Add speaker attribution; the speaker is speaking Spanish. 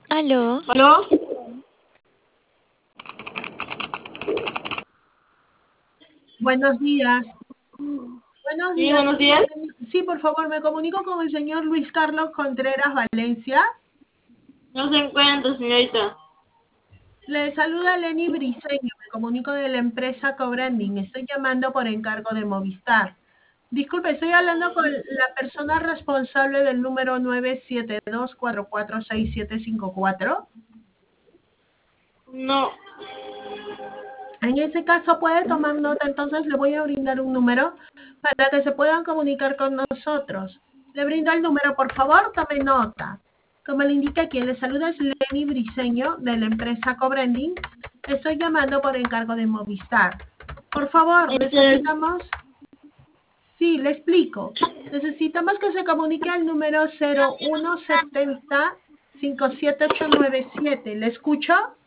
Speaker 1: ¿Aló?
Speaker 2: ¿Aló?
Speaker 3: Buenos días. Buenos
Speaker 2: Sí,
Speaker 3: días.
Speaker 2: buenos días.
Speaker 3: Sí, por favor, me comunico con el señor Luis Carlos Contreras Valencia.
Speaker 2: No se encuentra, señorita.
Speaker 3: Le saluda Lenny Briseño, me comunico de la empresa Cobranding. Estoy llamando por encargo de Movistar. Disculpe, estoy hablando con la persona responsable del número 972446754.
Speaker 2: No.
Speaker 3: En ese caso puede tomar nota, entonces le voy a brindar un número para que se puedan comunicar con nosotros. Le brindo el número, por favor, tome nota. Como le indica quien le saluda es Lenny Briseño de la empresa Cobranding. Estoy llamando por encargo de Movistar. Por favor,
Speaker 2: Entonces,
Speaker 3: necesitamos... Sí, le explico. Necesitamos que se comunique al número 0170 57897. ¿Le escucho?